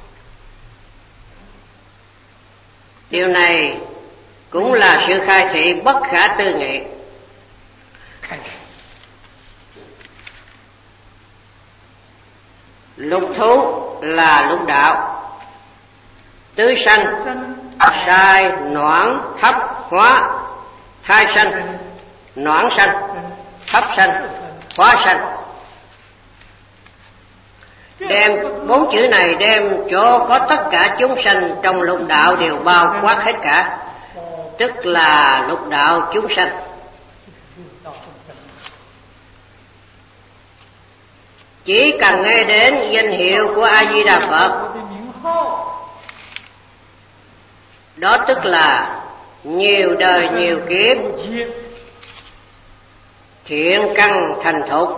Điều này cũng là sự khai thị bất khả tư nghị. Lục thú là lục đạo, tứ sanh sai, noãn, thấp, hóa, thai sanh, noãn sanh. pháp sanh, hóa sanh. Đem 4 chữ này đem chỗ có tất cả chúng sanh trong lục đạo đều bao quát hết cả, tức là lục đạo chúng sanh. Chỉ cần nghe đến danh hiệu của A Di Đà Phật, đó tức là nhiều đời nhiều kiếp thiện căn thành thục.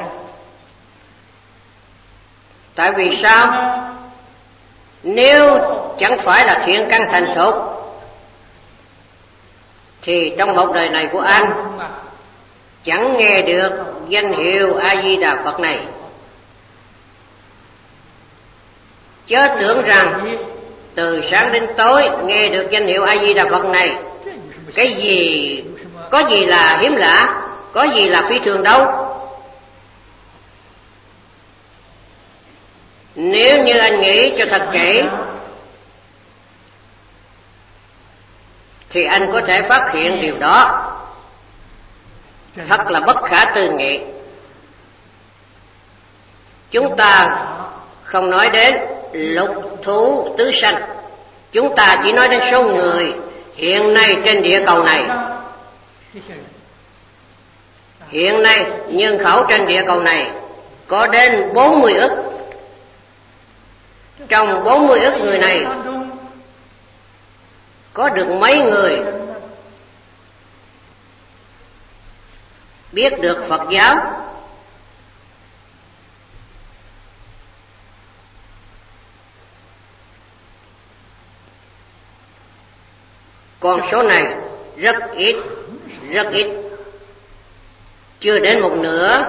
Tại vì sao? Nếu chẳng phải là thiện căn thành thục thì trong một đời này của anh chẳng nghe được danh hiệu A Di Đà Phật này. Chớ tưởng rằng từ sáng đến tối nghe được danh hiệu A Di Đà Phật này, cái gì có gì là hiếm lạ, có gì là phi thường đâu. Nếu như anh nghĩ cho thật kỹ thì anh có thể phát hiện điều đó thật là bất khả tư nghị. Chúng ta không nói đến lục thú tứ sanh, chúng ta chỉ nói đến số người hiện nay trên địa cầu này. Hiện nay nhân khẩu trên địa cầu này có đến 40 ức. Trong 40 ức người này có được mấy người biết được Phật giáo? Con số này rất ít, rất ít, chưa đến 1/2,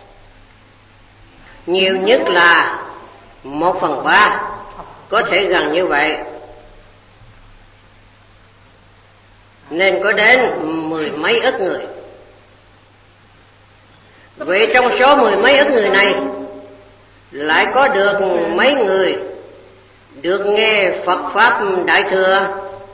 nhiều nhất là 1/3, có thể gần như vậy. Nên có đến 10 mấy ức người. Vậy trong số 10 mấy ức người này lại có được mấy người được nghe Phật Pháp Đại Thừa?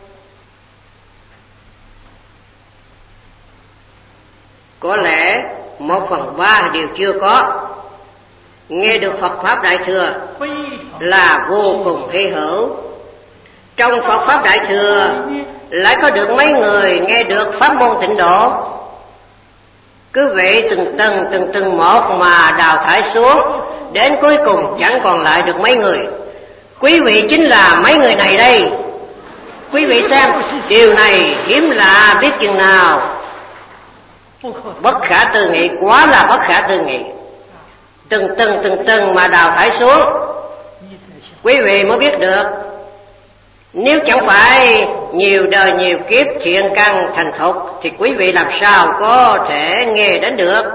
Có lẽ 1/3 đều chưa có. Nghe được Phật Pháp Đại Thừa là vô cùng hy hữu. Trong Phật Pháp Đại Thừa lại có được mấy người nghe được pháp môn Tịnh Độ. Cứ vậy từng một mà đào thải xuống, đến cuối cùng chẳng còn lại được mấy người. Quý vị chính là mấy người này đây. Quý vị xem, điều này hiếm lạ biết chừng nào. Bất khả tư nghị, quá là bất khả tư nghị. Từng mà đào thải xuống, quý vị mới biết được. Nếu chẳng phải nhiều đời nhiều kiếp thiện căn thành thục thì quý vị làm sao có thể nghe đến được.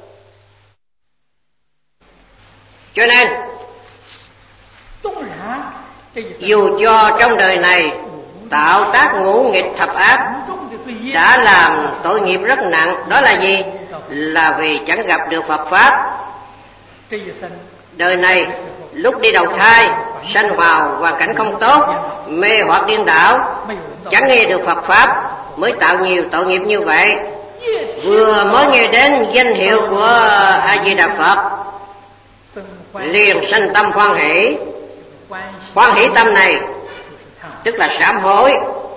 Cho nên dù cho trong đời này tạo tác ngũ nghịch thập ác, đã làm tội nghiệp rất nặng, đó là gì? Là vì chẳng gặp được Phật Pháp. Đời này lúc đi đầu thai sanh vào hoàn cảnh không tốt, mê hoặc điên đảo, chẳng nghe được Phật Pháp, mới tạo nhiều tội nghiệp như vậy. Vừa mới nghe đến danh hiệu của A Di Đà Phật liền sanh tâm hoan hỷ. Hoan hỷ tâm này tức là sám hối,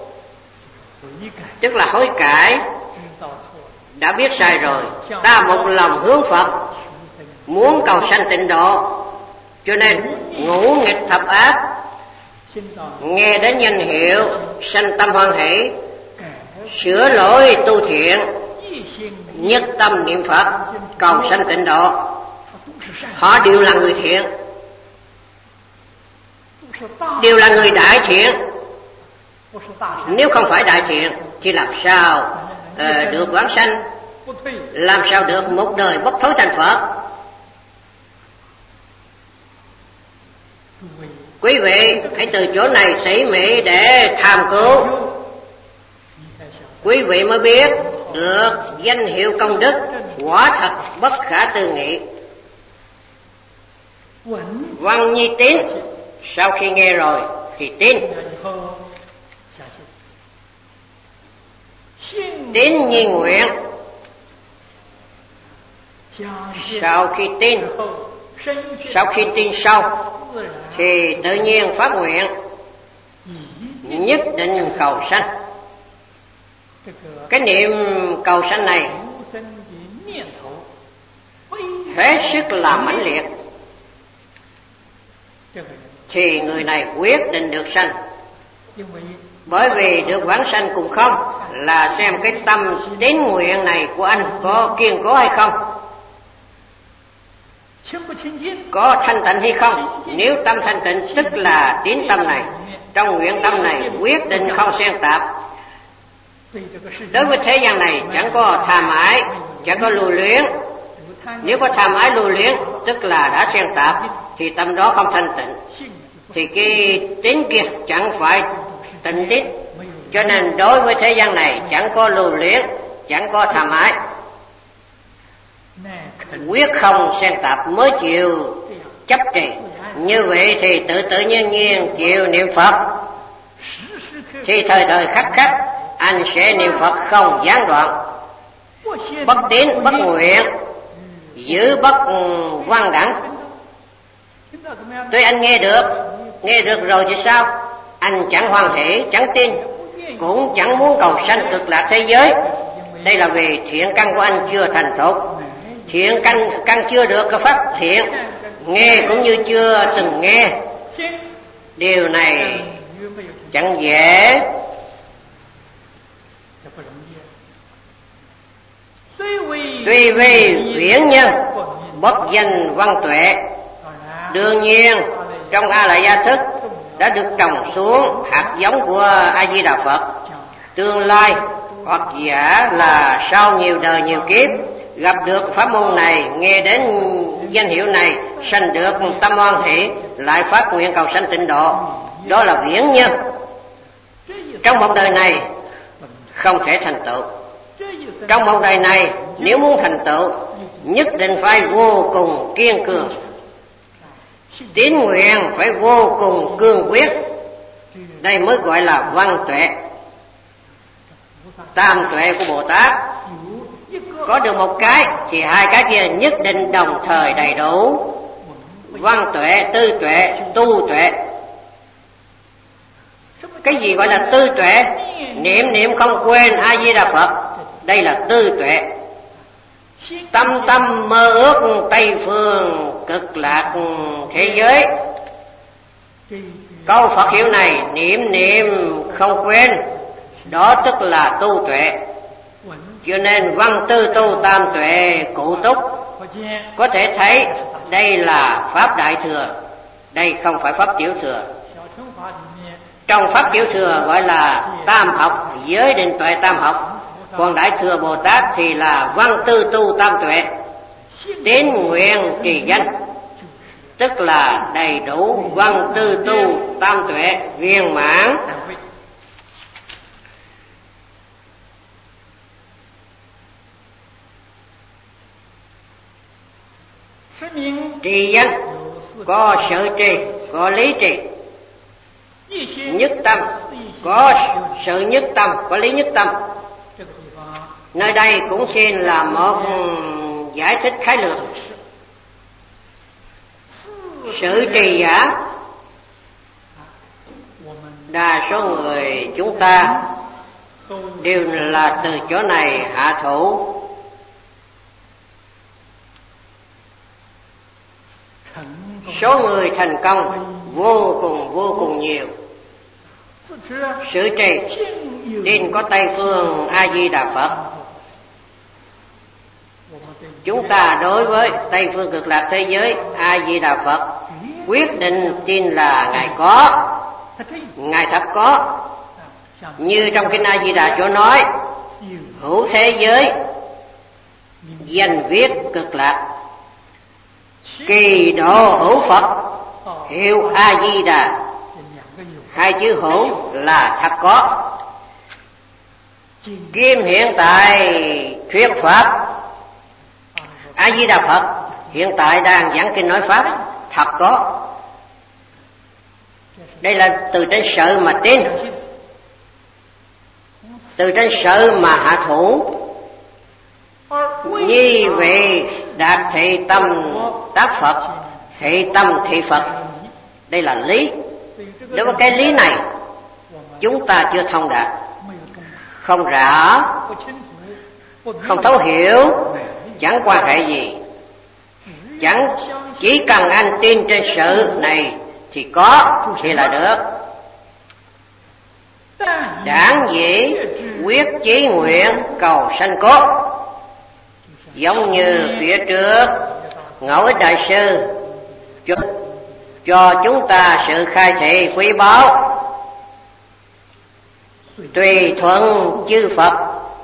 tức là hối cải. Đã biết sai rồi, ta một lòng hướng Phật, muốn cầu sanh Tịnh Độ, cho nên ngũ nghịch thập ác, nghe đến danh hiệu sanh tâm hoan hỷ, sửa lỗi tu thiện, nhất tâm niệm Phật, cầu sanh Tịnh Độ. Họ đều là người thiện, đều là người đại thiện. Nếu không phải đại thiện thì làm sao được vãng sanh, làm sao được một đời bất thối thành Phật. Quý vị hãy từ chỗ này tỉ mỉ để tham cứu, quý vị mới biết được danh hiệu công đức quả thật bất khả tư nghị. Văn nhi tín, sau khi nghe rồi thì tin. Tín nhi nguyện, Sau khi tin sau thì tự nhiên phát nguyện nhất định cầu sanh. Cái niệm cầu sanh này hết sức là mãnh liệt thì người này quyết định được sanh. Bởi vì được vãng sanh cùng không là xem cái tâm tín nguyện này của anh có kiên cố hay không, có thanh tịnh hay không. Nếu tâm thanh tịnh tức là tín tâm này, trong nguyện tâm này quyết định không xen tạp. Đối với thế gian này chẳng có tham ái, chẳng có lưu luyến. Nếu có tham ái lưu luyến tức là đã xen tạp, thì tâm đó không thanh tịnh, thì cái tín kia chẳng phải tịnh tín. Cho nên đối với thế gian này chẳng có lưu luyến, chẳng có tham ái, quyết không xen tạp mới chịu chấp trì. Như vậy thì tự nhiên chịu niệm Phật, thì thời khắc anh sẽ niệm Phật không gián đoạn, bất tín bất nguyện, giữ bất văn đẳng. Tuy anh nghe được rồi thì sao? Anh chẳng hoan hỷ, chẳng tin, cũng chẳng muốn cầu sanh cực lạc thế giới. Đây là vì thiện căn của anh chưa thành thục, thiện căn chưa được phát hiện, nghe cũng như chưa từng nghe. Điều này chẳng dễ. Tuy vì viễn nhân bất danh văn tuệ, đương nhiên trong A Lại Gia Thức đã được trồng xuống hạt giống của A Di Đà Phật. Tương lai hoặc giả là sau nhiều đời nhiều kiếp gặp được pháp môn này, nghe đến danh hiệu này, sanh được tâm hoan hỷ, lại phát nguyện cầu sanh tịnh độ, đó là viễn nhân. Trong một đời này không thể thành tựu. Trong một đời này nếu muốn thành tựu nhất định phải vô cùng kiên cường, tín nguyện phải vô cùng cương quyết. Đây mới gọi là văn tuệ. Tam tuệ của Bồ Tát có được một cái thì hai cái kia nhất định đồng thời đầy đủ. Văn tuệ, tư tuệ, tu tuệ. Cái gì gọi là tư tuệ? Niệm không quên A Di Đà Phật, đây là tư tuệ. Tâm mơ ước Tây phương cực lạc thế giới. Câu Phật hiệu này niệm không quên, đó tức là tu tuệ. Cho nên văn tư tu tam tuệ cụ túc. Có thể thấy đây là pháp đại thừa, đây không phải pháp tiểu thừa. Trong pháp tiểu thừa gọi là tam học, giới định tuệ tam học. Còn đại thừa Bồ Tát thì là văn tư tu tam tuệ, tín nguyện trì danh, tức là đầy đủ văn tư tu tam tuệ viên mãn. Trì danh có sự trì, có lý trì. Nhất tâm có sự nhất tâm, có lý nhất tâm. Nơi đây cũng xin là một giải thích khái lược. Sự trì giả, đa số người chúng ta đều là từ chỗ này hạ thủ. Số người thành công vô cùng nhiều. Sự trì nên có Tây phương A Di Đà Phật. Chúng ta đối với Tây phương cực lạc thế giới A Di Đà Phật quyết định tin là Ngài có, Ngài thật có. Như trong kinh A Di Đà chỗ nói, hữu thế giới danh viết cực lạc, kỳ độ hữu Phật hiệu A Di Đà. Hai chữ hữu là thật có. Kim hiện tại thuyết pháp, A Di Đà Phật hiện tại đang giảng kinh nói pháp, thật có. Đây là từ trên sự mà tin, từ trên sự mà hạ thủ. Như vậy đạt thị tâm tác Phật, thị tâm thị Phật. Đây là lý. Đối với cái lý này chúng ta chưa thông đạt, không rõ, không thấu hiểu, chẳng quan hệ gì. Chẳng chỉ cần anh tin trên sự này thì có thì là được. Đảng dĩ quyết chí nguyện cầu sanh cốt. Giống như phía trước Ngẫu Ích Đại Sư cho chúng ta sự khai thị quý báu. Tùy thuận chư Phật,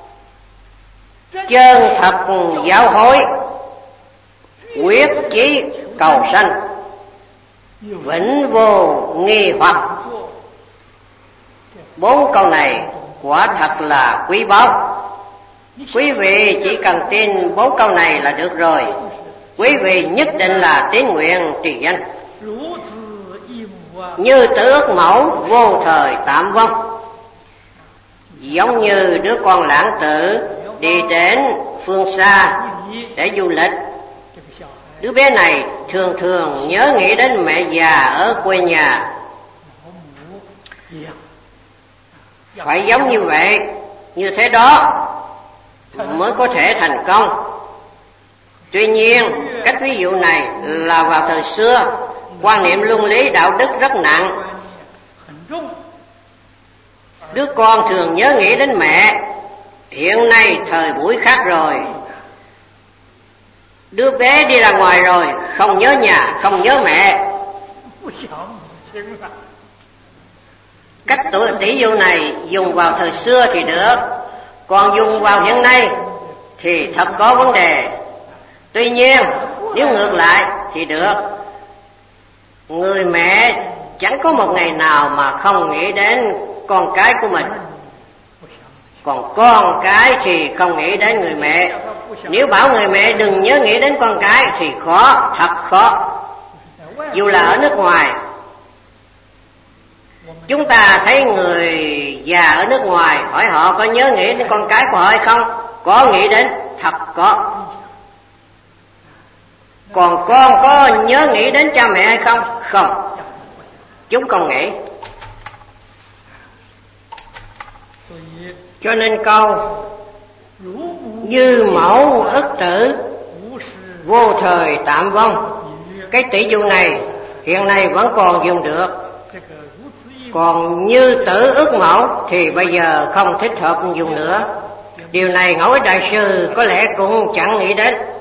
chân thật giáo hối, quyết chí cầu sanh, vĩnh vô nghi hoặc. 4 câu này quả thật là quý báu. Quý vị chỉ cần tin 4 câu này là được rồi. Quý vị nhất định là tín nguyện trì danh. Như Tử Ức Mẫu vô thời tạm vong. Giống như đứa con lãng tử đi đến phương xa để du lịch. Đứa bé này thường thường nhớ nghĩ đến mẹ già ở quê nhà. Phải giống như vậy, như thế đó mới có thể thành công. Tuy nhiên, cách ví dụ này là vào thời xưa, quan niệm luân lý đạo đức rất nặng. Đứa con thường nhớ nghĩ đến mẹ. Hiện nay thời buổi khác rồi. Đứa bé đi ra ngoài rồi, không nhớ nhà, không nhớ mẹ. Cách tỷ dụ này dùng vào thời xưa thì được, còn dùng vào hiện nay thì thật có vấn đề. Tuy nhiên, nếu ngược lại thì được. Người mẹ chẳng có một ngày nào mà không nghĩ đến con cái của mình. Còn con cái thì không nghĩ đến người mẹ. Nếu bảo người mẹ đừng nhớ nghĩ đến con cái thì khó, thật khó. Dù là ở nước ngoài, chúng ta thấy người già ở nước ngoài, hỏi họ có nhớ nghĩ đến con cái của họ hay không? Có nghĩ đến, thật có. Còn con có nhớ nghĩ đến cha mẹ hay không? Không. Chúng không nghĩ. Cho nên câu như mẫu ức tử vô thời tạm vong, cái tỷ dụ này hiện nay vẫn còn dùng được. Còn như tử ức mẫu thì bây giờ không thích hợp dùng nữa. Điều này Ngẫu Ích Đại Sư có lẽ cũng chẳng nghĩ đến.